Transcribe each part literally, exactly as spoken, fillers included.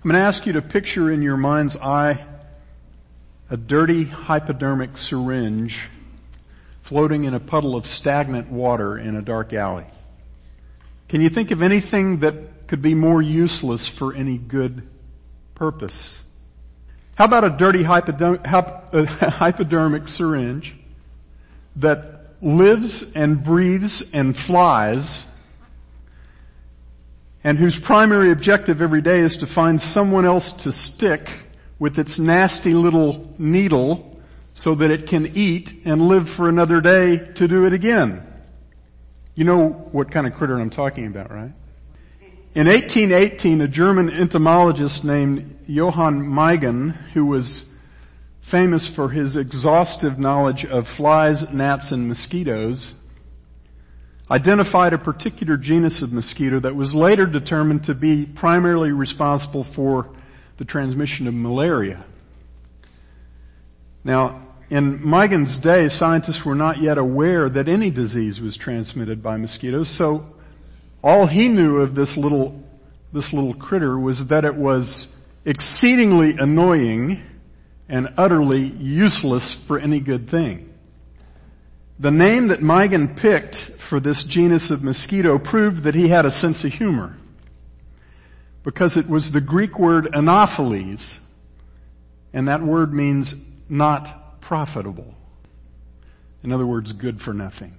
I'm going to ask you to picture in your mind's eye a dirty hypodermic syringe floating in a puddle of stagnant water in a dark alley. Can you think of anything that could be more useless for any good purpose? How about a dirty hypodermic syringe that lives and breathes and flies, and whose primary objective every day is to find someone else to stick with its nasty little needle so that it can eat and live for another day to do it again? You know what kind of critter I'm talking about, right? In eighteen eighteen, a German entomologist named Johann Meigen, who was famous for his exhaustive knowledge of flies, gnats, and mosquitoes, identified a particular genus of mosquito that was later determined to be primarily responsible for the transmission of malaria. Now, in Meigen's day, scientists were not yet aware that any disease was transmitted by mosquitoes, so all he knew of this little, this little critter was that it was exceedingly annoying and utterly useless for any good thing. The name that Meigen picked for this genus of mosquito proved that he had a sense of humor, because it was the Greek word anopheles, and that word means not profitable. In other words, good for nothing.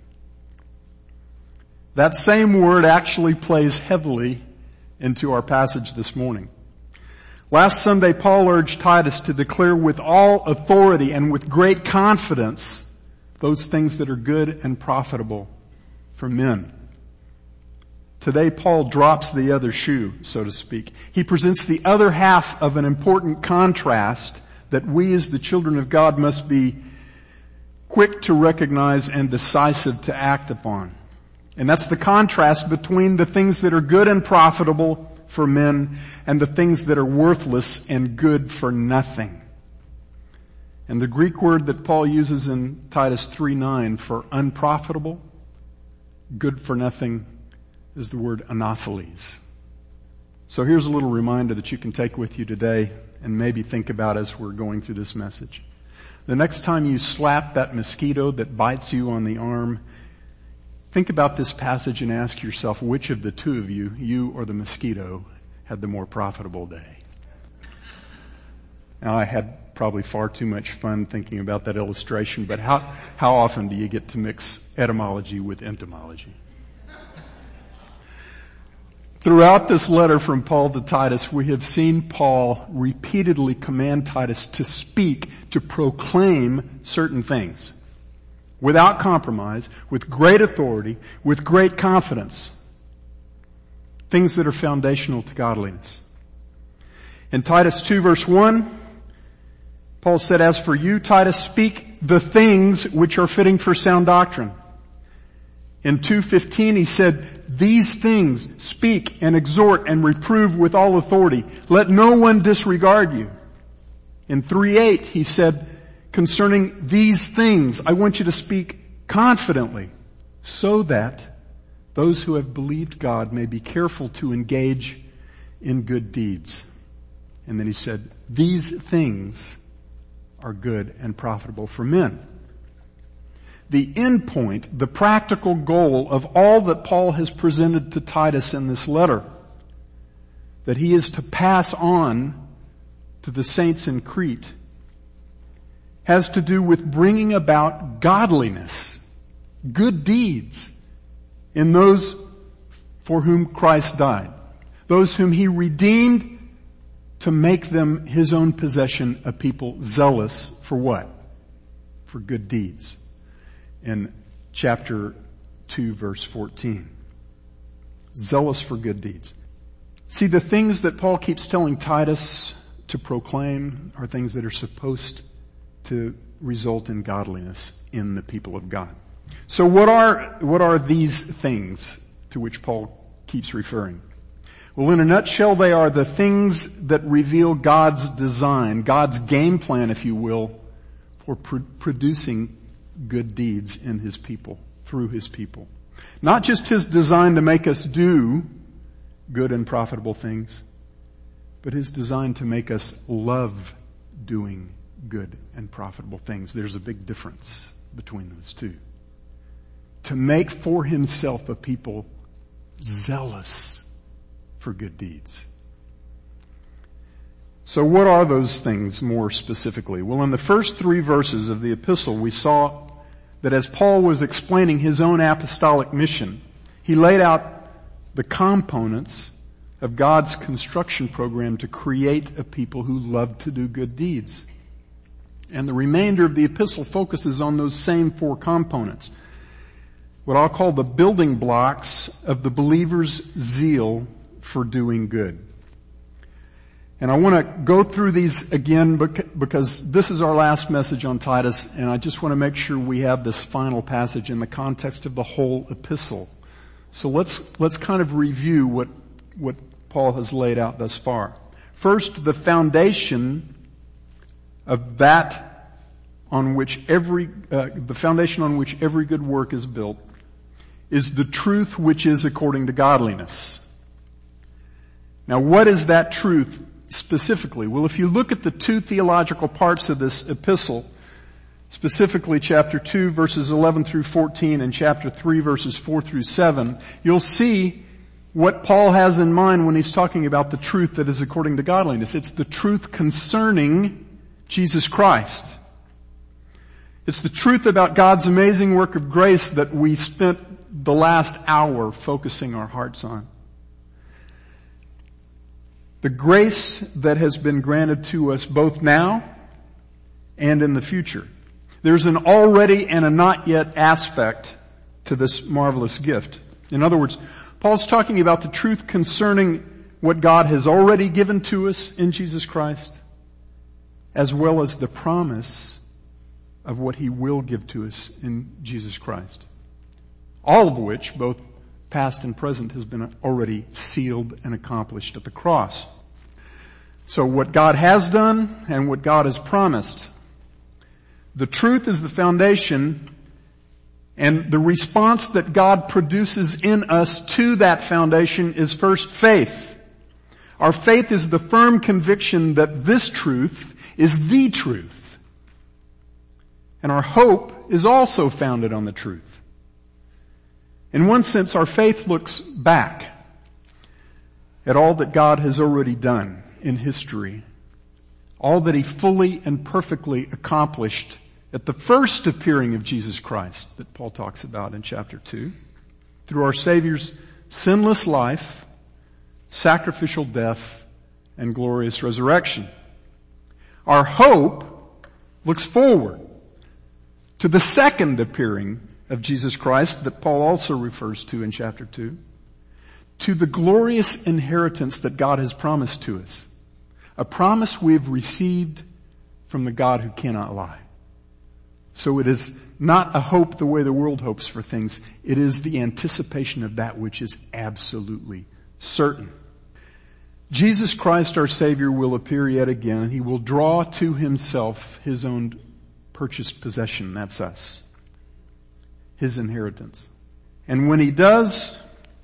That same word actually plays heavily into our passage this morning. Last Sunday, Paul urged Titus to declare with all authority and with great confidence those things that are good and profitable for men. Today, Paul drops the other shoe, so to speak. He presents the other half of an important contrast that we as the children of God must be quick to recognize and decisive to act upon. And that's the contrast between the things that are good and profitable for men and the things that are worthless and good for nothing. And the Greek word that Paul uses in Titus three nine for unprofitable, good for nothing, is the word anopheles. So here's a little reminder that you can take with you today and maybe think about as we're going through this message. The next time you slap that mosquito that bites you on the arm, think about this passage and ask yourself which of the two of you, you or the mosquito, had the more profitable day. Now, I had probably far too much fun thinking about that illustration, but how, how often do you get to mix etymology with entomology? Throughout this letter from Paul to Titus, we have seen Paul repeatedly command Titus to speak, to proclaim certain things without compromise, with great authority, with great confidence. Things that are foundational to godliness. In Titus two verse one, Paul said, "As for you, Titus, speak the things which are fitting for sound doctrine." In two fifteen he said, "These things speak and exhort and reprove with all authority. Let no one disregard you." In three eight he said, "Concerning these things, I want you to speak confidently, so that those who have believed God may be careful to engage in good deeds." And then he said, "These things are good and profitable for men." The end point, the practical goal of all that Paul has presented to Titus in this letter, that he is to pass on to the saints in Crete, has to do with bringing about godliness, good deeds in those for whom Christ died, those whom he redeemed to make them his own possession, a people zealous for what? For good deeds. In chapter two verse fourteen. Zealous for good deeds. See, the things that Paul keeps telling Titus to proclaim are things that are supposed to result in godliness in the people of God. So what are, what are these things to which Paul keeps referring? Well, in a nutshell, they are the things that reveal God's design, God's game plan, if you will, for pro- producing good deeds in his people, through his people. Not just his design to make us do good and profitable things, but is designed to make us love doing good and profitable things. There's a big difference between those two. To make for himself a people zealous for good deeds. So what are those things more specifically? Well, in the first three verses of the epistle, we saw that as Paul was explaining his own apostolic mission, he laid out the components of God's construction program to create a people who love to do good deeds. And the remainder of the epistle focuses on those same four components. What I'll call the building blocks of the believer's zeal for doing good. And I want to go through these again because this is our last message on Titus, and I just want to make sure we have this final passage in the context of the whole epistle. So let's, let's kind of review what, what Paul has laid out thus far. First, the foundation of that on which every, uh, the foundation on which every good work is built is the truth which is according to godliness. Now, what is that truth specifically? Well, if you look at the two theological parts of this epistle, specifically chapter two verses eleven through fourteen and chapter three verses four through seven, you'll see what Paul has in mind when he's talking about the truth that is according to godliness. It's the truth concerning Jesus Christ. It's the truth about God's amazing work of grace that we spent the last hour focusing our hearts on. The grace that has been granted to us both now and in the future. There's an already and a not yet aspect to this marvelous gift. In other words, Paul's talking about the truth concerning what God has already given to us in Jesus Christ, as well as the promise of what he will give to us in Jesus Christ. All of which, both past and present, has been already sealed and accomplished at the cross. So what God has done and what God has promised. The truth is the foundation, and the response that God produces in us to that foundation is first faith. Our faith is the firm conviction that this truth is the truth. And our hope is also founded on the truth. In one sense, our faith looks back at all that God has already done in history, all that he fully and perfectly accomplished at the first appearing of Jesus Christ that Paul talks about in chapter two, through our Savior's sinless life, sacrificial death, and glorious resurrection. Our hope looks forward to the second appearing of Jesus Christ that Paul also refers to in chapter two, to the glorious inheritance that God has promised to us, a promise we have received from the God who cannot lie. So it is not a hope the way the world hopes for things. It is the anticipation of that which is absolutely certain. Jesus Christ our Savior will appear yet again. He will draw to himself his own purchased possession. That's us. His inheritance. And when he does,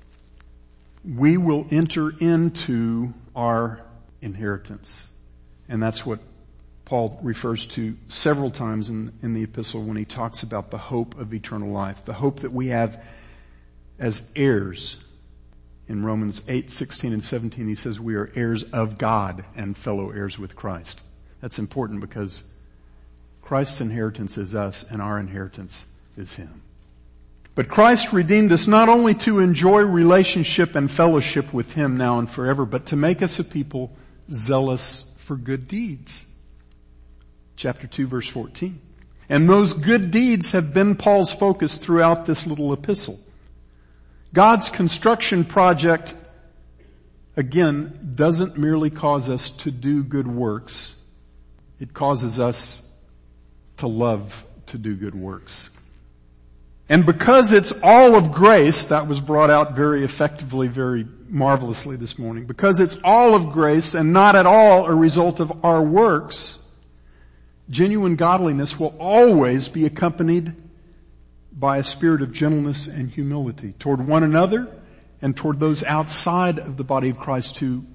we will enter into our inheritance. And that's what Paul refers to several times in, in the epistle when he talks about the hope of eternal life. The hope that we have as heirs. In Romans eight, sixteen and seventeen, he says we are heirs of God and fellow heirs with Christ. That's important because Christ's inheritance is us and our inheritance is him. But Christ redeemed us not only to enjoy relationship and fellowship with him now and forever, but to make us a people zealous for good deeds. Chapter two, verse fourteen. And those good deeds have been Paul's focus throughout this little epistle. God's construction project, again, doesn't merely cause us to do good works. It causes us to love to do good works. And because it's all of grace, that was brought out very effectively, very marvelously this morning. Because it's all of grace and not at all a result of our works, genuine godliness will always be accompanied by a spirit of gentleness and humility toward one another and toward those outside of the body of Christ who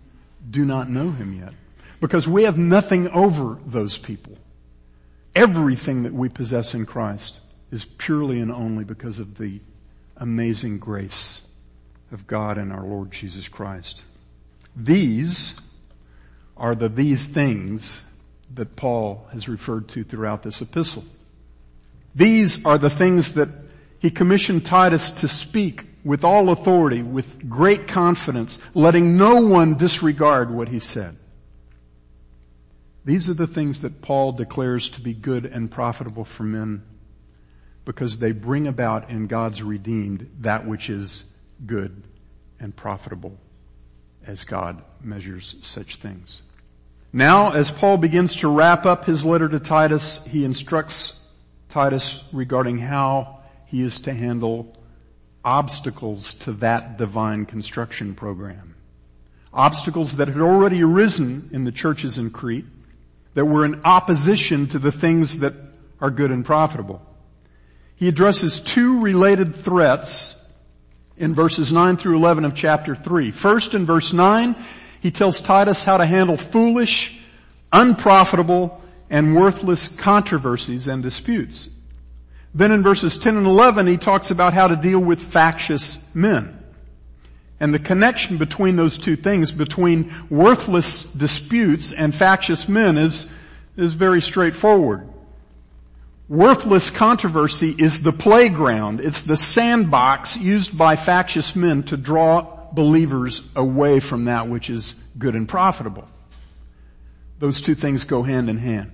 do not know him yet. Because we have nothing over those people. Everything that we possess in Christ is purely and only because of the amazing grace of God and our Lord Jesus Christ. These are the these things that Paul has referred to throughout this epistle. These are the things that he commissioned Titus to speak with all authority, with great confidence, letting no one disregard what he said. These are the things that Paul declares to be good and profitable for men because they bring about in God's redeemed that which is good and profitable as God measures such things. Now, as Paul begins to wrap up his letter to Titus, he instructs Titus regarding how he is to handle obstacles to that divine construction program. Obstacles that had already arisen in the churches in Crete that were in opposition to the things that are good and profitable. He addresses two related threats in verses nine through eleven of chapter three. First, in verse nine, he tells Titus how to handle foolish, unprofitable, and worthless controversies and disputes. Then in verses ten and eleven, he talks about how to deal with factious men. And the connection between those two things, between worthless disputes and factious men, is, is very straightforward. Worthless controversy is the playground. It's the sandbox used by factious men to draw believers away from that which is good and profitable. Those two things go hand in hand.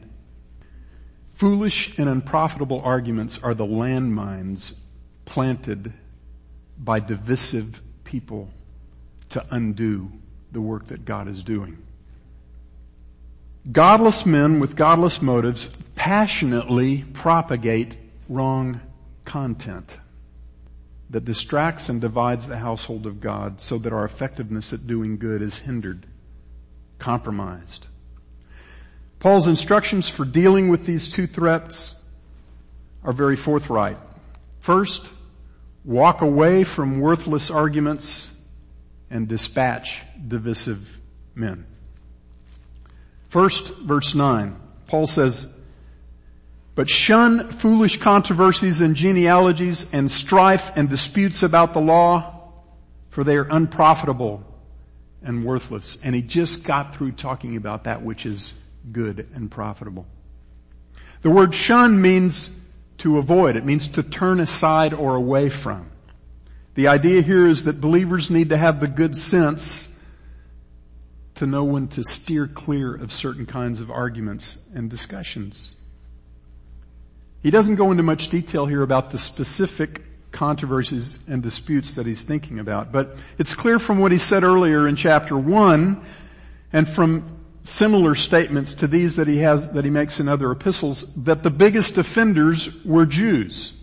Foolish and unprofitable arguments are the landmines planted by divisive people to undo the work that God is doing. Godless men with godless motives passionately propagate wrong content that distracts and divides the household of God so that our effectiveness at doing good is hindered, compromised. Paul's instructions for dealing with these two threats are very forthright. First, walk away from worthless arguments and dispatch divisive men. First, verse nine, Paul says, "But shun foolish controversies and genealogies and strife and disputes about the law, for they are unprofitable and worthless." And he just got through talking about that which is good and profitable. The word shun means to avoid. It means to turn aside or away from. The idea here is that believers need to have the good sense to know when to steer clear of certain kinds of arguments and discussions. He doesn't go into much detail here about the specific controversies and disputes that he's thinking about, but it's clear from what he said earlier in chapter one and from similar statements to these that he has, that he makes in other epistles, that the biggest offenders were Jews.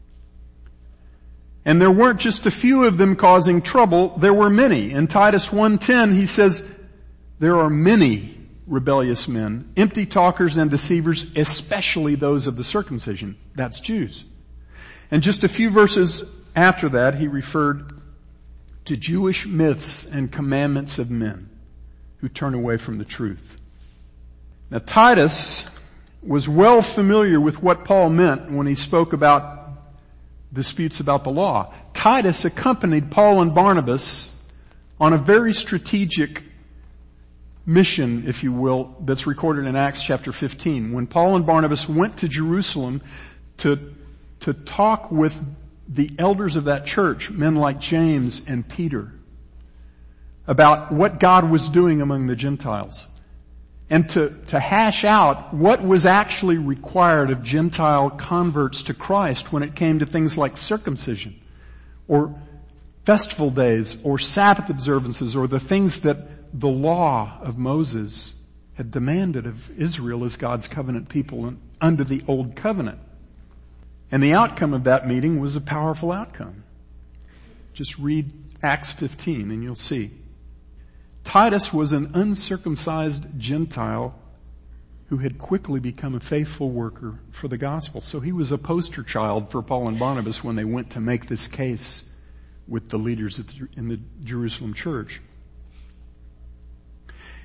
And there weren't just a few of them causing trouble, there were many. In Titus one ten, he says, "There are many rebellious men, empty talkers and deceivers, especially those of the circumcision." That's Jews. And just a few verses after that, he referred to Jewish myths and commandments of men who turn away from the truth. Now, Titus was well familiar with what Paul meant when he spoke about disputes about the law. Titus accompanied Paul and Barnabas on a very strategic mission, if you will, that's recorded in Acts chapter fifteen. When Paul and Barnabas went to Jerusalem to, to talk with the elders of that church, men like James and Peter, about what God was doing among the Gentiles. And to, to hash out what was actually required of Gentile converts to Christ when it came to things like circumcision, or festival days, or Sabbath observances, or the things that the law of Moses had demanded of Israel as God's covenant people under the old covenant. And the outcome of that meeting was a powerful outcome. Just read Acts fifteen and you'll see. Titus was an uncircumcised Gentile who had quickly become a faithful worker for the gospel. So he was a poster child for Paul and Barnabas when they went to make this case with the leaders in the Jerusalem church.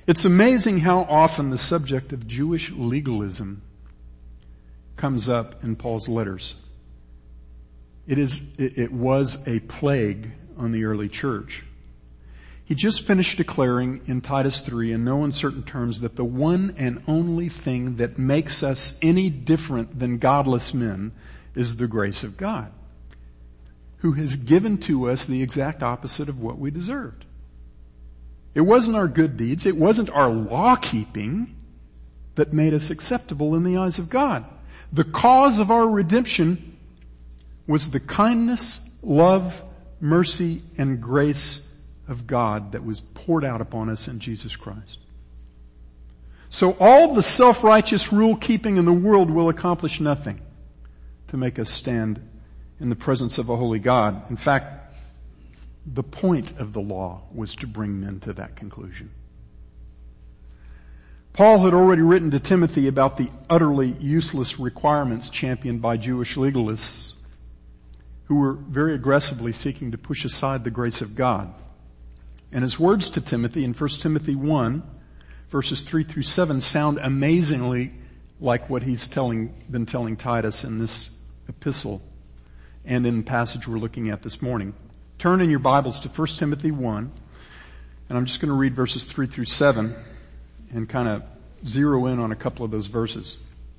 It's amazing how often the subject of Jewish legalism comes up in Paul's letters. It is, it, it was a plague on the early church. He just finished declaring in Titus three in no uncertain terms that the one and only thing that makes us any different than godless men is the grace of God, who has given to us the exact opposite of what we deserved. It wasn't our good deeds, it wasn't our law keeping that made us acceptable in the eyes of God. The cause of our redemption was the kindness, love, mercy, and grace of God that was poured out upon us in Jesus Christ. So all the self-righteous rule keeping in the world will accomplish nothing to make us stand in the presence of a holy God. In fact, the point of the law was to bring men to that conclusion. Paul had already written to Timothy about the utterly useless requirements championed by Jewish legalists who were very aggressively seeking to push aside the grace of God. And his words to Timothy in First Timothy one, verses three through seven, sound amazingly like what he's telling, been telling Titus in this epistle and in the passage we're looking at this morning. Turn in your Bibles to First Timothy one, and I'm just going to read verses three through seven and kind of zero in on a couple of those verses.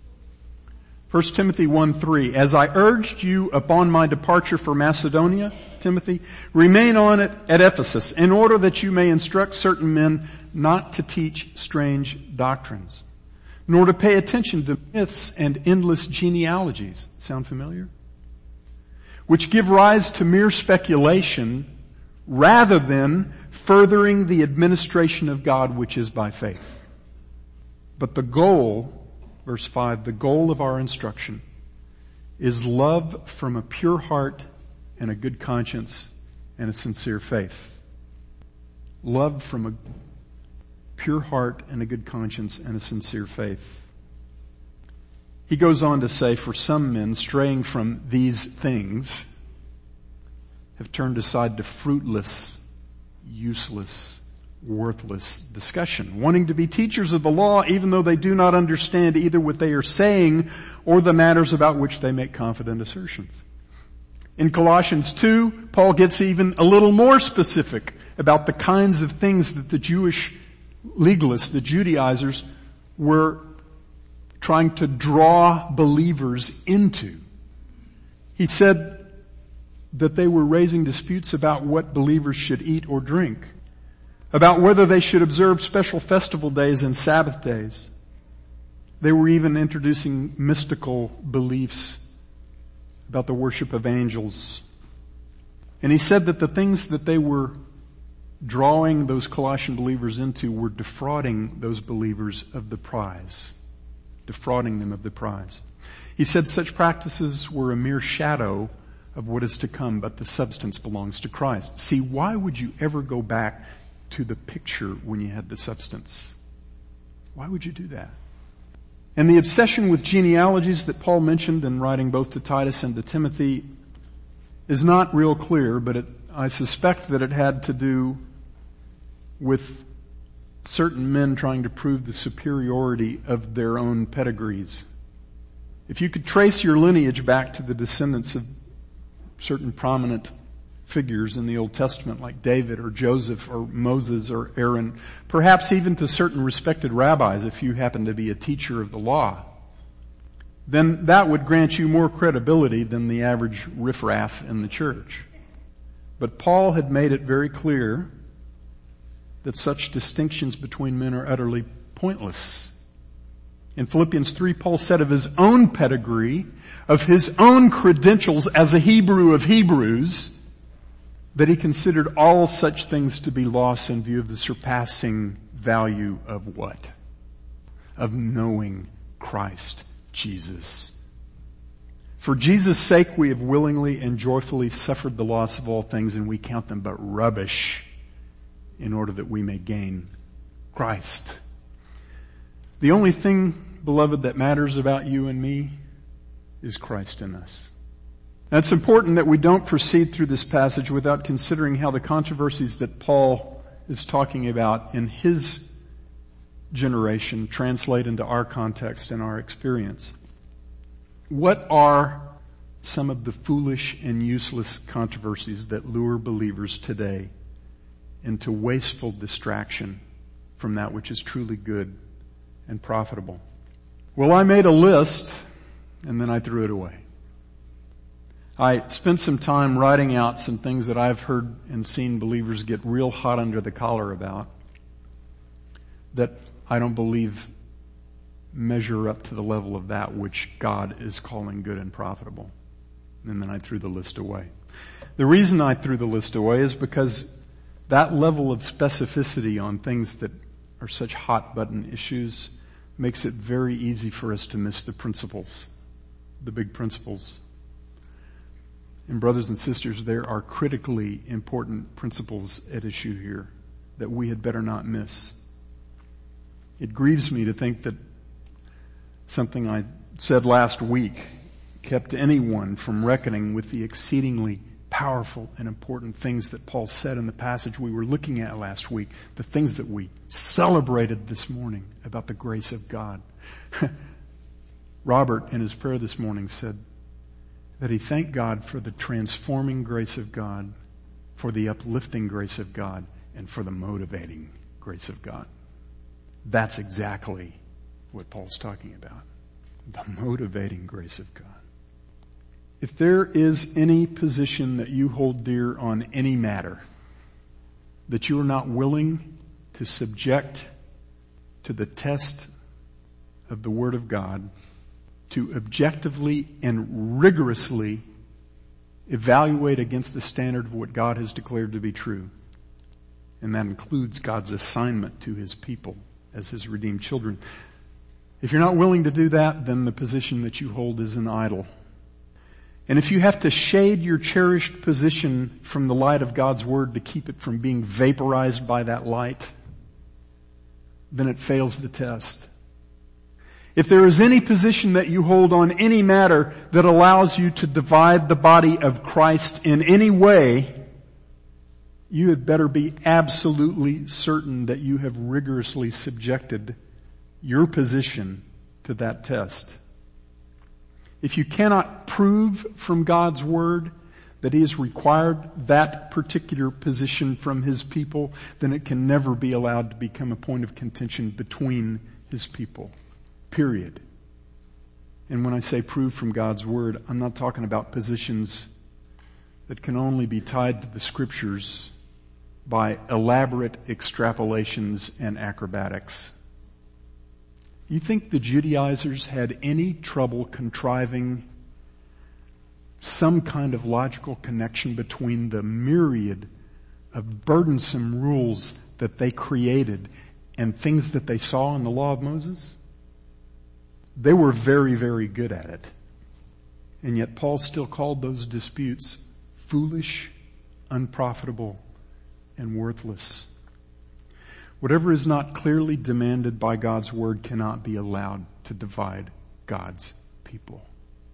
First Timothy one three, as I urged you upon my departure for Macedonia, Timothy, remain on it at Ephesus in order that you may instruct certain men not to teach strange doctrines, nor to pay attention to myths and endless genealogies. Sound familiar? Which give rise to mere speculation rather than furthering the administration of God which is by faith. But the goal, verse five, the goal of our instruction is love from a pure heart and a good conscience and a sincere faith. Love from a pure heart and a good conscience and a sincere faith. He goes on to say, for some men straying from these things have turned aside to fruitless, useless, worthless discussion, wanting to be teachers of the law even though they do not understand either what they are saying or the matters about which they make confident assertions. In Colossians two, Paul gets even a little more specific about the kinds of things that the Jewish legalists, the Judaizers, were trying to draw believers into. He said that they were raising disputes about what believers should eat or drink, about whether they should observe special festival days and Sabbath days. They were even introducing mystical beliefs about the worship of angels. And he said that the things that they were drawing those Colossian believers into were defrauding those believers of the prize. Defrauding them of the prize. He said such practices were a mere shadow of what is to come, but the substance belongs to Christ. See, why would you ever go back to the picture when you had the substance? Why would you do that? And the obsession with genealogies that Paul mentioned in writing both to Titus and to Timothy is not real clear, but it, I suspect that it had to do with certain men trying to prove the superiority of their own pedigrees. If you could trace your lineage back to the descendants of certain prominent figures in the Old Testament like David or Joseph or Moses or Aaron, perhaps even to certain respected rabbis if you happen to be a teacher of the law, then that would grant you more credibility than the average riffraff in the church. But Paul had made it very clear that such distinctions between men are utterly pointless. In Philippians three, Paul said of his own pedigree, of his own credentials as a Hebrew of Hebrews, that he considered all such things to be lost in view of the surpassing value of what? Of knowing Christ Jesus. For Jesus' sake we have willingly and joyfully suffered the loss of all things, and we count them but rubbish in order that we may gain Christ. The only thing, beloved, that matters about you and me is Christ in us. Now, it's important that we don't proceed through this passage without considering how the controversies that Paul is talking about in his generation translate into our context and our experience? What are some of the foolish and useless controversies that lure believers today into wasteful distraction from that which is truly good and profitable? Well, I made a list and then I threw it away. I spent some time writing out some things that I've heard and seen believers get real hot under the collar about that I don't believe measure up to the level of that which God is calling good and profitable. And then I threw the list away. The reason I threw the list away is because that level of specificity on things that are such hot button issues makes it very easy for us to miss the principles, the big principles. And brothers and sisters, there are critically important principles at issue here that we had better not miss. It grieves me to think that something I said last week kept anyone from reckoning with the exceedingly powerful and important things that Paul said in the passage we were looking at last week, the things that we celebrated this morning about the grace of God. Robert, in his prayer this morning, said that he thanked God for the transforming grace of God, for the uplifting grace of God, and for the motivating grace of God. That's exactly what Paul's talking about. The motivating grace of God. If there is any position that you hold dear on any matter that you are not willing to subject to the test of the Word of God, to objectively and rigorously evaluate against the standard of what God has declared to be true, and that includes God's assignment to His people as His redeemed children. If you're not willing to do that, then the position that you hold is an idol. And if you have to shade your cherished position from the light of God's Word to keep it from being vaporized by that light, then it fails the test. If there is any position that you hold on any matter that allows you to divide the body of Christ in any way, you had better be absolutely certain that you have rigorously subjected your position to that test. If you cannot prove from God's Word that He has required that particular position from His people, then it can never be allowed to become a point of contention between His people. Period. And when I say prove from God's Word, I'm not talking about positions that can only be tied to the Scriptures by elaborate extrapolations and acrobatics. You think the Judaizers had any trouble contriving some kind of logical connection between the myriad of burdensome rules that they created and things that they saw in the law of Moses? They were very, very good at it. And yet Paul still called those disputes foolish, unprofitable, and worthless. Whatever is not clearly demanded by God's Word cannot be allowed to divide God's people.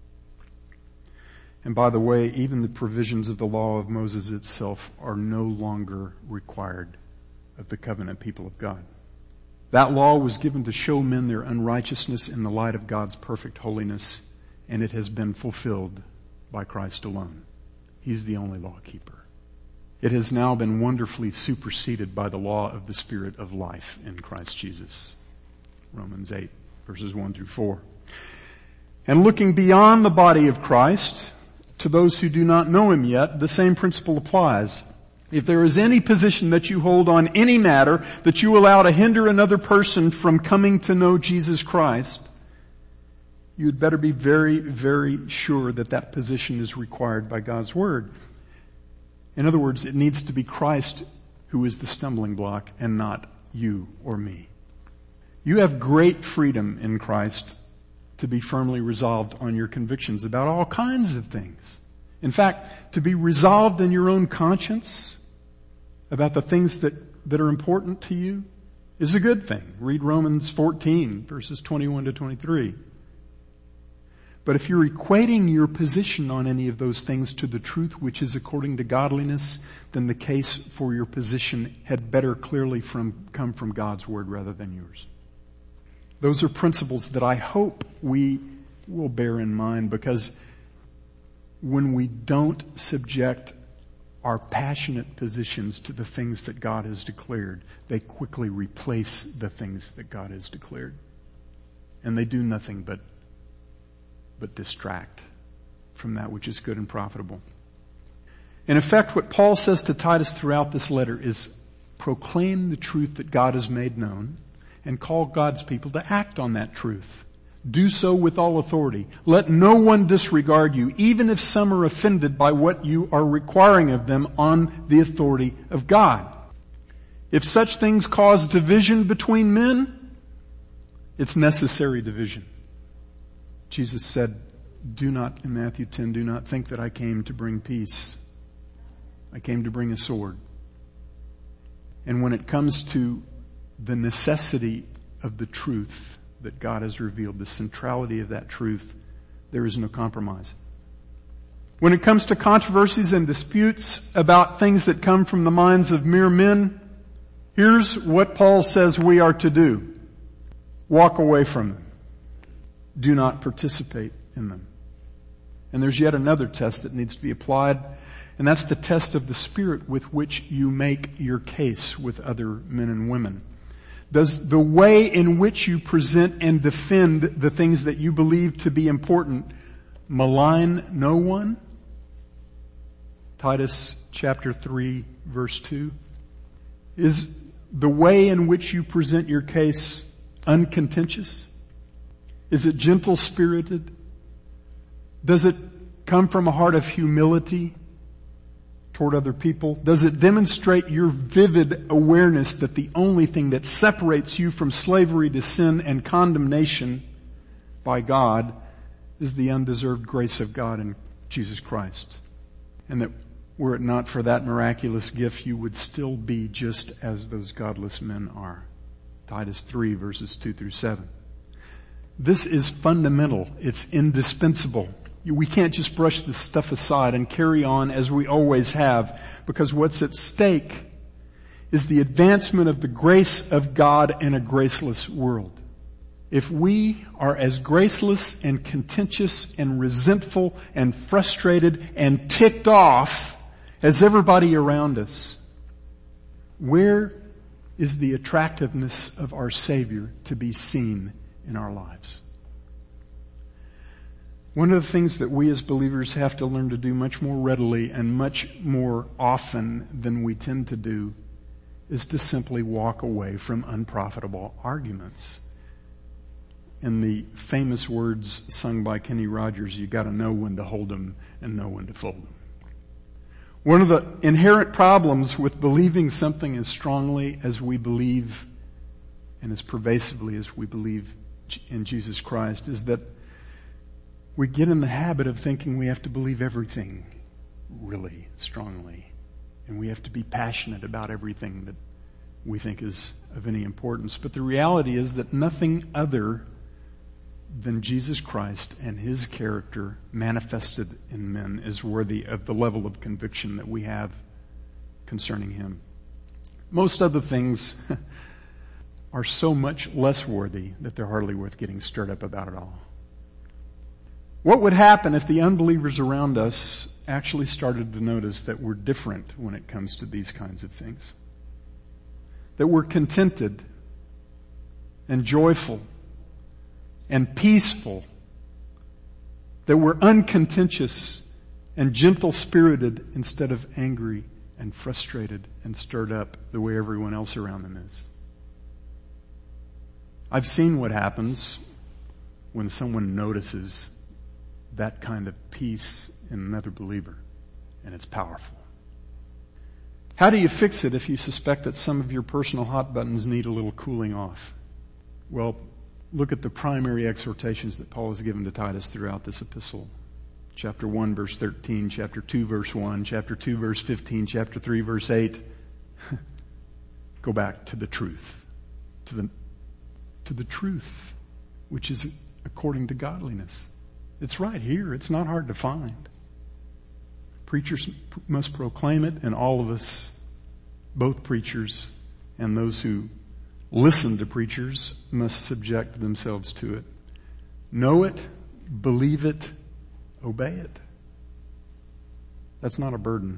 And by the way, even the provisions of the law of Moses itself are no longer required of the covenant people of God. That law was given to show men their unrighteousness in the light of God's perfect holiness, and it has been fulfilled by Christ alone. He's the only law keeper. It has now been wonderfully superseded by the law of the Spirit of life in Christ Jesus. Romans eight, verses one through four. And looking beyond the body of Christ, to those who do not know Him yet, the same principle applies. If there is any position that you hold on any matter that you allow to hinder another person from coming to know Jesus Christ, you had better be very, very sure that that position is required by God's Word. In other words, it needs to be Christ who is the stumbling block and not you or me. You have great freedom in Christ to be firmly resolved on your convictions about all kinds of things. In fact, to be resolved in your own conscience about the things that, that are important to you is a good thing. Read Romans fourteen, verses twenty-one to twenty-three. But if you're equating your position on any of those things to the truth which is according to godliness, then the case for your position had better clearly from, come from God's Word rather than yours. Those are principles that I hope we will bear in mind, because when we don't subject our passionate positions to the things that God has declared, they quickly replace the things that God has declared. And they do nothing but, but distract from that which is good and profitable. In effect, what Paul says to Titus throughout this letter is proclaim the truth that God has made known and call God's people to act on that truth. Do so with all authority. Let no one disregard you, even if some are offended by what you are requiring of them on the authority of God. If such things cause division between men, it's necessary division. Jesus said, do not, in Matthew ten, do not think that I came to bring peace. I came to bring a sword. And when it comes to the necessity of the truth that God has revealed, the centrality of that truth, there is no compromise. When it comes to controversies and disputes about things that come from the minds of mere men, here's what Paul says we are to do. Walk away from them. Do not participate in them. And there's yet another test that needs to be applied, and that's the test of the Spirit with which you make your case with other men and women. Does the way in which you present and defend the things that you believe to be important malign no one? Titus chapter three verse two. Is the way in which you present your case uncontentious? Is it gentle-spirited? Does it come from a heart of humility toward other people? Does it demonstrate your vivid awareness that the only thing that separates you from slavery to sin and condemnation by God is the undeserved grace of God in Jesus Christ? And that were it not for that miraculous gift, you would still be just as those godless men are. Titus three verses two through seven. This is fundamental. It's indispensable. We can't just brush this stuff aside and carry on as we always have, because what's at stake is the advancement of the grace of God in a graceless world. If we are as graceless and contentious and resentful and frustrated and ticked off as everybody around us, where is the attractiveness of our Savior to be seen in our lives? One of the things that we as believers have to learn to do much more readily and much more often than we tend to do is to simply walk away from unprofitable arguments. In the famous words sung by Kenny Rogers, you gotta know when to hold them and know when to fold them. One of the inherent problems with believing something as strongly as we believe and as pervasively as we believe in Jesus Christ is that we get in the habit of thinking we have to believe everything really strongly, and we have to be passionate about everything that we think is of any importance. But the reality is that nothing other than Jesus Christ and His character manifested in men is worthy of the level of conviction that we have concerning Him. Most other things are so much less worthy that they're hardly worth getting stirred up about at all. What would happen if the unbelievers around us actually started to notice that we're different when it comes to these kinds of things? That we're contented and joyful and peaceful. That we're uncontentious and gentle-spirited instead of angry and frustrated and stirred up the way everyone else around them is. I've seen what happens when someone notices that kind of peace in another believer, and it's powerful. How do you fix it if you suspect that some of your personal hot buttons need a little cooling off? Well, look at the primary exhortations that Paul has given to Titus throughout this epistle. Chapter one verse thirteen, chapter two verse one, chapter two verse fifteen, chapter three verse eight. Go back to the truth. To the, to the truth, which is according to godliness. It's right here. It's not hard to find. Preachers must proclaim it, and all of us, both preachers and those who listen to preachers must subject themselves to it. Know it, believe it, obey it. That's not a burden.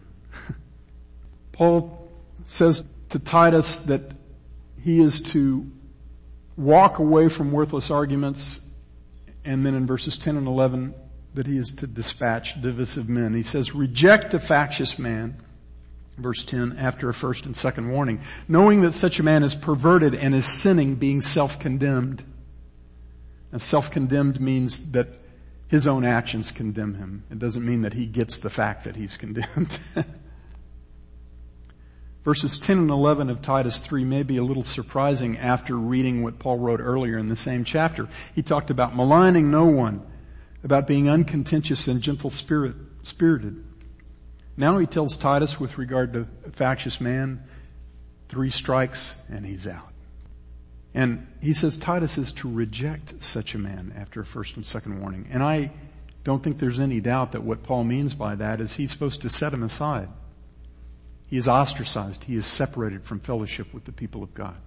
Paul says to Titus that he is to walk away from worthless arguments, and then in verses ten and eleven that he is to dispatch divisive men. He says, reject a factious man, verse ten, after a first and second warning, knowing that such a man is perverted and is sinning, being self-condemned. Now, self-condemned means that his own actions condemn him. It doesn't mean that he gets the fact that he's condemned. Verses ten and eleven of Titus three may be a little surprising after reading what Paul wrote earlier in the same chapter. He talked about maligning no one, about being uncontentious and gentle spirit, spirited. Now he tells Titus with regard to a factious man, three strikes and he's out. And he says Titus is to reject such a man after a first and second warning. And I don't think there's any doubt that what Paul means by that is he's supposed to set him aside. He is ostracized. He is separated from fellowship with the people of God.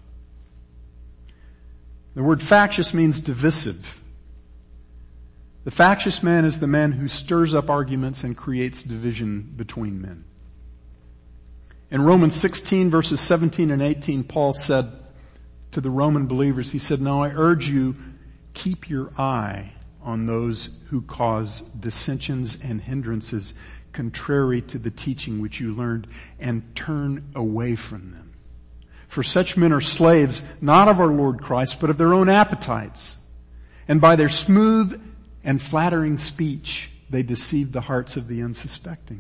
The word factious means divisive. The factious man is the man who stirs up arguments and creates division between men. In Romans sixteen verses seventeen and eighteen, Paul said to the Roman believers, he said, "Now I urge you, keep your eye on those who cause dissensions and hindrances contrary to the teaching which you learned, and turn away from them. For such men are slaves, not of our Lord Christ, but of their own appetites. And by their smooth and flattering speech, they deceive the hearts of the unsuspecting."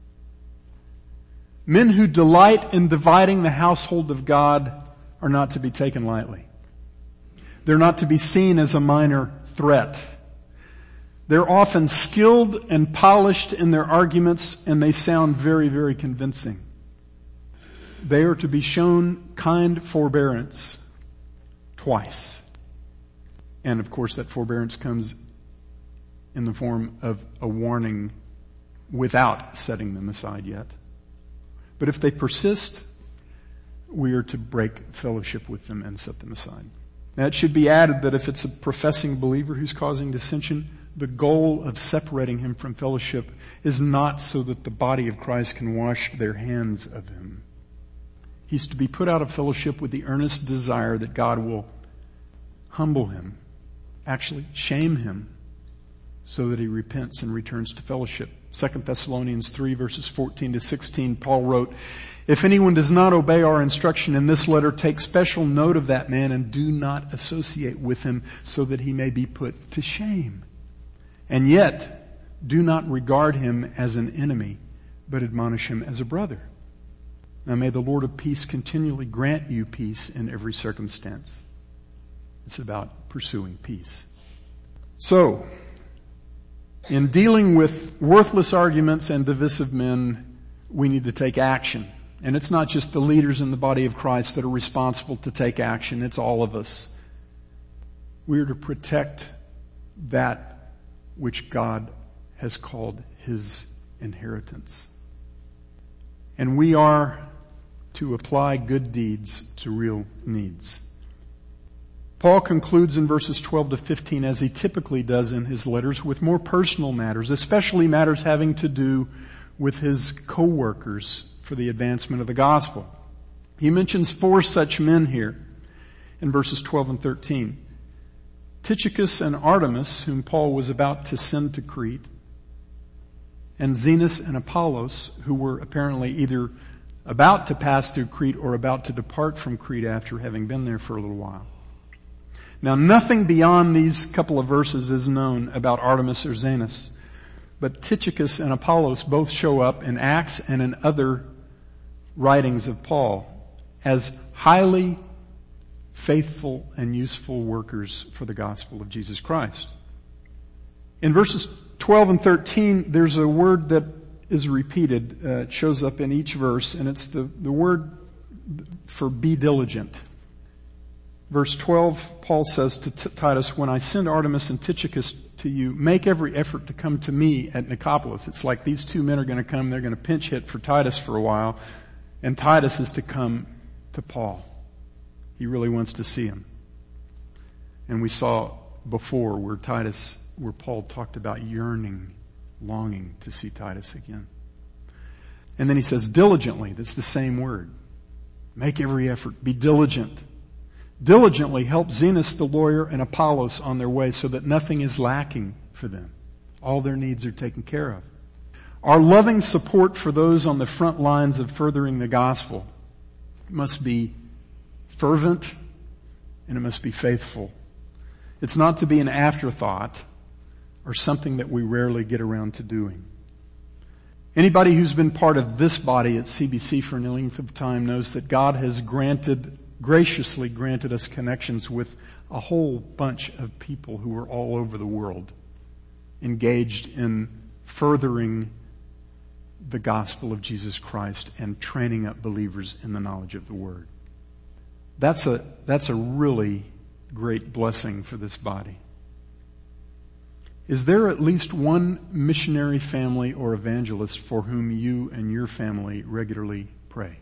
Men who delight in dividing the household of God are not to be taken lightly. They're not to be seen as a minor threat. They're often skilled and polished in their arguments, and they sound very, very convincing. They are to be shown kind forbearance twice. And of course that forbearance comes in the form of a warning without setting them aside yet. But if they persist, we are to break fellowship with them and set them aside. Now it should be added that if it's a professing believer who's causing dissension, the goal of separating him from fellowship is not so that the body of Christ can wash their hands of him. He's to be put out of fellowship with the earnest desire that God will humble him, actually shame him, so that he repents and returns to fellowship. Second Thessalonians three verses fourteen to sixteen, Paul wrote, "If anyone does not obey our instruction in this letter, take special note of that man and do not associate with him, so that he may be put to shame. And yet, do not regard him as an enemy, but admonish him as a brother. Now may the Lord of peace continually grant you peace in every circumstance." It's about pursuing peace. So, in dealing with worthless arguments and divisive men, we need to take action. And it's not just the leaders in the body of Christ that are responsible to take action. It's all of us. We are to protect that which God has called His inheritance. And we are to apply good deeds to real needs. Paul concludes in verses twelve to fifteen, as he typically does in his letters, with more personal matters, especially matters having to do with his co-workers for the advancement of the gospel. He mentions four such men here in verses twelve and thirteen. Tychicus and Artemas, whom Paul was about to send to Crete, and Zenas and Apollos, who were apparently either about to pass through Crete or about to depart from Crete after having been there for a little while. Now, nothing beyond these couple of verses is known about Artemas or Zenas, but Tychicus and Apollos both show up in Acts and in other writings of Paul as highly faithful and useful workers for the gospel of Jesus Christ. In verses twelve and thirteen, there's a word that is repeated. Uh, it shows up in each verse, and it's the, the word for be diligent. Verse twelve, Paul says to T- Titus, "When I send Artemas and Tychicus to you, make every effort to come to me at Nicopolis." It's like these two men are going to come, they're going to pinch hit for Titus for a while, and Titus is to come to Paul. He really wants to see him. And we saw before where Titus, where Paul talked about yearning, longing to see Titus again. And then he says diligently. That's the same word. Make every effort. Be diligent. Diligently help Zenas the lawyer and Apollos on their way so that nothing is lacking for them. All their needs are taken care of. Our loving support for those on the front lines of furthering the gospel must be fervent and it must be faithful. It's not to be an afterthought or something that we rarely get around to doing. Anybody who's been part of this body at C B C for any length of time knows that God has granted, graciously granted us connections with a whole bunch of people who are all over the world engaged in furthering the gospel of Jesus Christ and training up believers in the knowledge of the Word. That's a, that's a really great blessing for this body. Is there at least one missionary family or evangelist for whom you and your family regularly pray?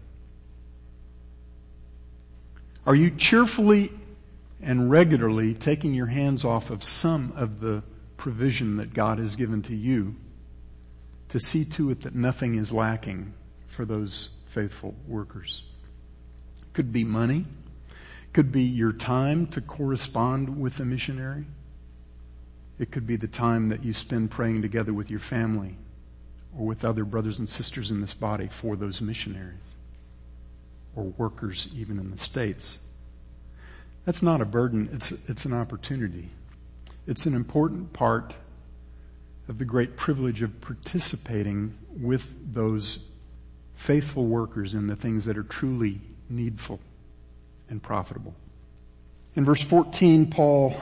Are you cheerfully and regularly taking your hands off of some of the provision that God has given to you to see to it that nothing is lacking for those faithful workers? Could be money. Could be your time to correspond with a missionary. It could be the time that you spend praying together with your family or with other brothers and sisters in this body for those missionaries or workers even in the States. That's not a burden. It's, it's an opportunity. It's an important part of the great privilege of participating with those faithful workers in the things that are truly needful and profitable. In verse fourteen, Paul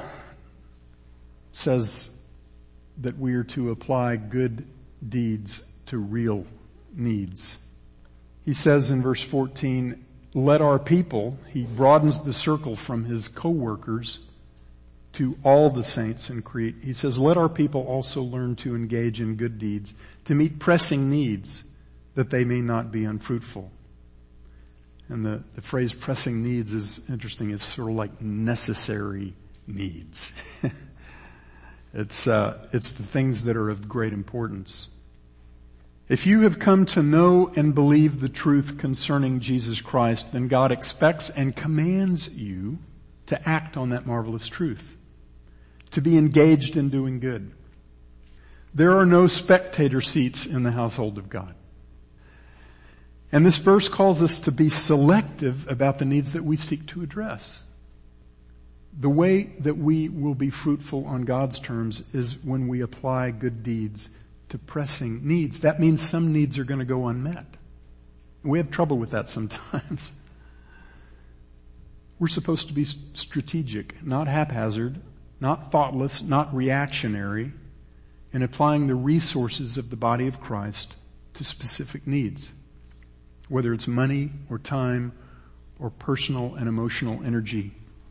says that we are to apply good deeds to real needs. He says in verse fourteen, let our people, he broadens the circle from his co-workers to all the saints in Crete. He says, let our people also learn to engage in good deeds, to meet pressing needs, that they may not be unfruitful. And the, the phrase pressing needs is interesting. It's sort of like necessary needs. It's, uh, it's the things that are of great importance. If you have come to know and believe the truth concerning Jesus Christ, then God expects and commands you to act on that marvelous truth, to be engaged in doing good. There are no spectator seats in the household of God. And this verse calls us to be selective about the needs that we seek to address. The way that we will be fruitful on God's terms is when we apply good deeds to pressing needs. That means some needs are going to go unmet. We have trouble with that sometimes. We're supposed to be strategic, not haphazard, not thoughtless, not reactionary, in applying the resources of the body of Christ to specific needs, whether it's money or time or personal and emotional energy.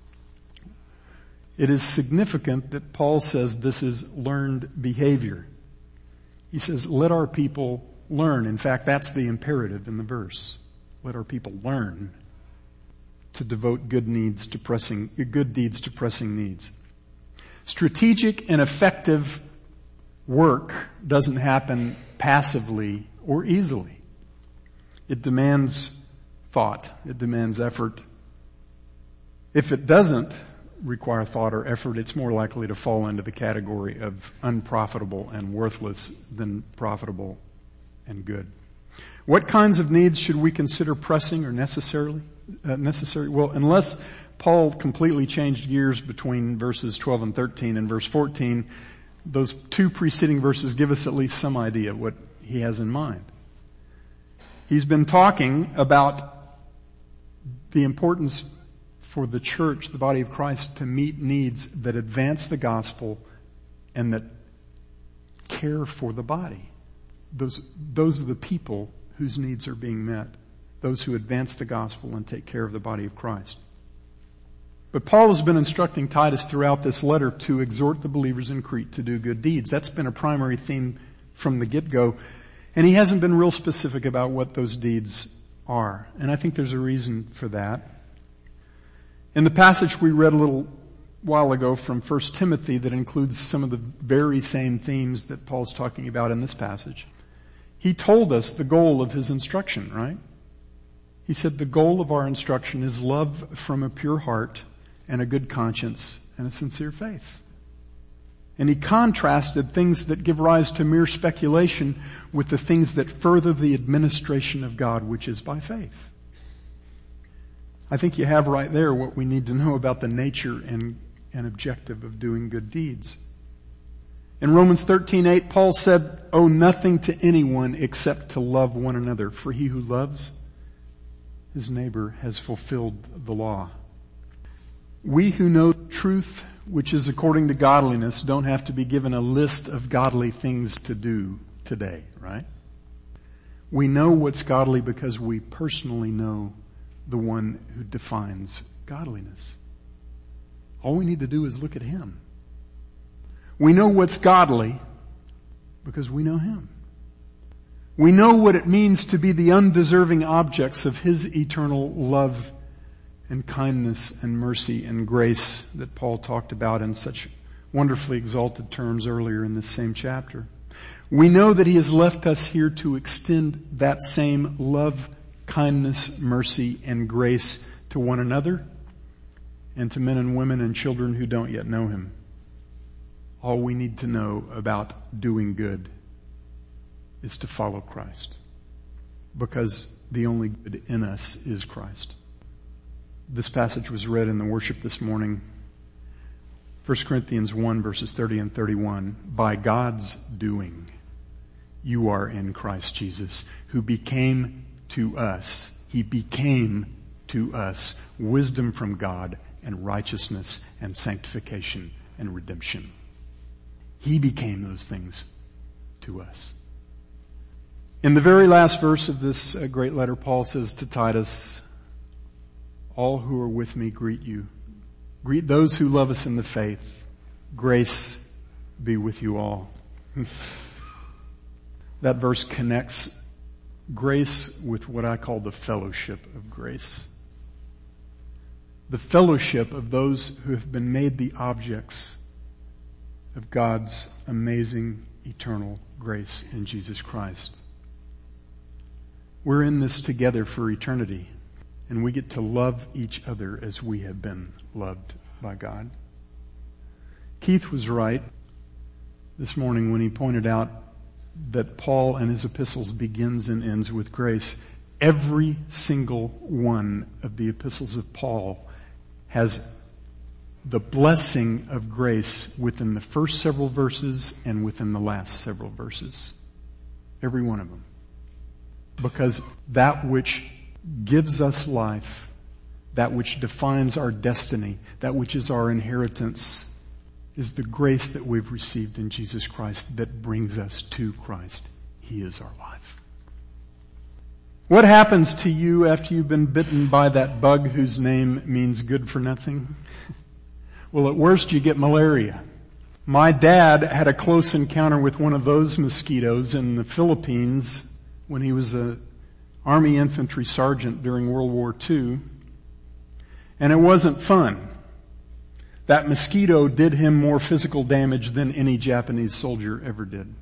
It is significant that Paul says this is learned behavior. He says, let our people learn. In fact, that's the imperative in the verse. Let our people learn to devote good needs to pressing, good deeds to pressing needs. Strategic and effective work doesn't happen passively or easily. It demands thought. It demands effort. If it doesn't require thought or effort, it's more likely to fall into the category of unprofitable and worthless than profitable and good. What kinds of needs should we consider pressing or necessarily uh, necessary? Well, unless Paul completely changed gears between verses twelve and thirteen and verse fourteen, those two preceding verses give us at least some idea of what he has in mind. He's been talking about the importance for the church, the body of Christ, to meet needs that advance the gospel and that care for the body. Those, those are the people whose needs are being met. Those who advance the gospel and take care of the body of Christ. But Paul has been instructing Titus throughout this letter to exhort the believers in Crete to do good deeds. That's been a primary theme from the get-go. And he hasn't been real specific about what those deeds are. And I think there's a reason for that. In the passage we read a little while ago from First Timothy that includes some of the very same themes that Paul's talking about in this passage, he told us the goal of his instruction, right? He said the goal of our instruction is love from a pure heart and a good conscience and a sincere faith. And he contrasted things that give rise to mere speculation with the things that further the administration of God, which is by faith. I think you have right there what we need to know about the nature and, and objective of doing good deeds. In Romans thirteen eight, Paul said, "Owe nothing to anyone except to love one another, for he who loves his neighbor has fulfilled the law." We who know truth, which is according to godliness, don't have to be given a list of godly things to do today, right? We know what's godly because we personally know the one who defines godliness. All we need to do is look at him. We know what's godly because we know him. We know what it means to be the undeserving objects of his eternal love and kindness and mercy and grace that Paul talked about in such wonderfully exalted terms earlier in this same chapter. We know that he has left us here to extend that same love, kindness, mercy, and grace to one another and to men and women and children who don't yet know him. All we need to know about doing good is to follow Christ, because the only good in us is Christ. This passage was read in the worship this morning. First Corinthians one verses thirty and thirty-one. By God's doing, you are in Christ Jesus, who became to us, he became to us wisdom from God and righteousness and sanctification and redemption. He became those things to us. In the very last verse of this great letter, Paul says to Titus, all who are with me greet you. Greet those who love us in the faith. Grace be with you all. That verse connects grace with what I call the fellowship of grace. The fellowship of those who have been made the objects of God's amazing eternal grace in Jesus Christ. We're in this together for eternity, and we get to love each other as we have been loved by God. Keith was right this morning when he pointed out that Paul and his epistles begins and ends with grace. Every single one of the epistles of Paul has the blessing of grace within the first several verses and within the last several verses. Every one of them. Because that which gives us life, that which defines our destiny, that which is our inheritance, is the grace that we've received in Jesus Christ that brings us to Christ. He is our life. What happens to you after you've been bitten by that bug whose name means good for nothing? Well, at worst you get malaria. My dad had a close encounter with one of those mosquitoes in the Philippines when he was an Army infantry sergeant during World War Two. And it wasn't fun. That mosquito did him more physical damage than any Japanese soldier ever did.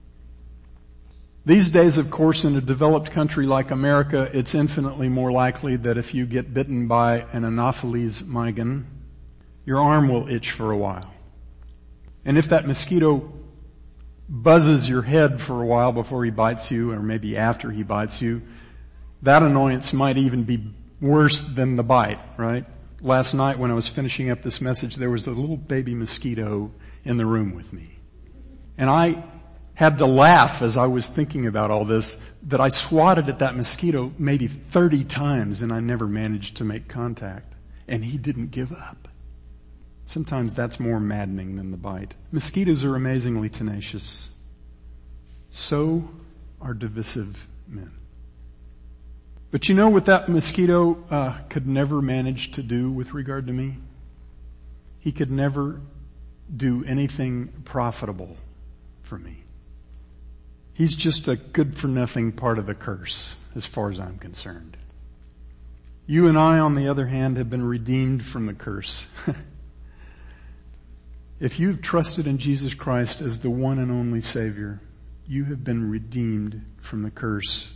These days, of course, in a developed country like America, it's infinitely more likely that if you get bitten by an Anopheles migrans, your arm will itch for a while. And if that mosquito buzzes your head for a while before he bites you, or maybe after he bites you, that annoyance might even be worse than the bite, right? Last night when I was finishing up this message, there was a little baby mosquito in the room with me. And I had to laugh as I was thinking about all this, that I swatted at that mosquito maybe thirty times and I never managed to make contact. And he didn't give up. Sometimes that's more maddening than the bite. Mosquitoes are amazingly tenacious. So are divisive men. But you know what that mosquito uh, could never manage to do with regard to me? He could never do anything profitable for me. He's just a good-for-nothing part of the curse, as far as I'm concerned. You and I, on the other hand, have been redeemed from the curse. If you've trusted in Jesus Christ as the one and only Savior, you have been redeemed from the curse.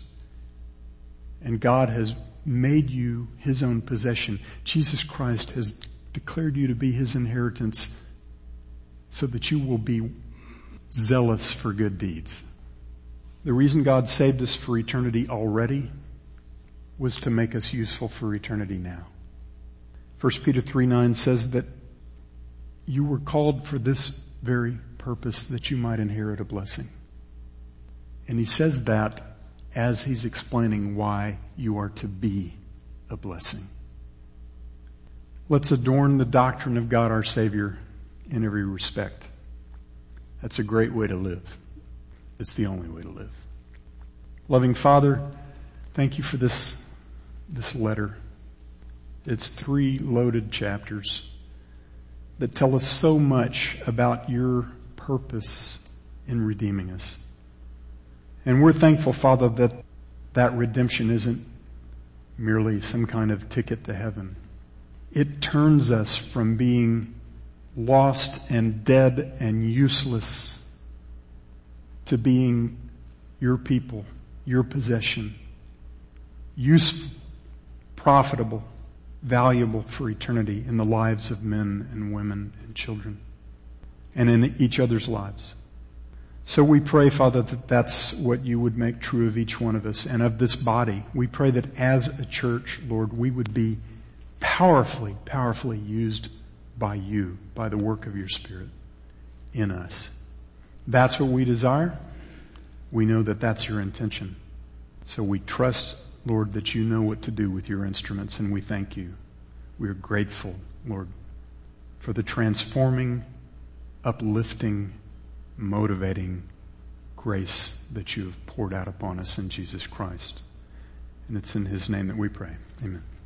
And God has made you His own possession. Jesus Christ has declared you to be His inheritance so that you will be zealous for good deeds. The reason God saved us for eternity already was to make us useful for eternity now. First Peter three nine says that you were called for this very purpose, that you might inherit a blessing. And he says that as he's explaining why you are to be a blessing. Let's adorn the doctrine of God our Savior in every respect. That's a great way to live. It's the only way to live. Loving Father, thank you for this, this letter. It's three loaded chapters that tell us so much about your purpose in redeeming us. And we're thankful, Father, that that redemption isn't merely some kind of ticket to heaven. It turns us from being lost and dead and useless to being your people, your possession, useful, profitable, valuable for eternity in the lives of men and women and children and in each other's lives. So we pray, Father, that that's what you would make true of each one of us and of this body. We pray that as a church, Lord, we would be powerfully, powerfully used by you, by the work of your Spirit in us. That's what we desire. We know that that's your intention. So we trust, Lord, that you know what to do with your instruments, and we thank you. We are grateful, Lord, for the transforming, uplifting, motivating grace that you have poured out upon us in Jesus Christ. And it's in His name that we pray. Amen.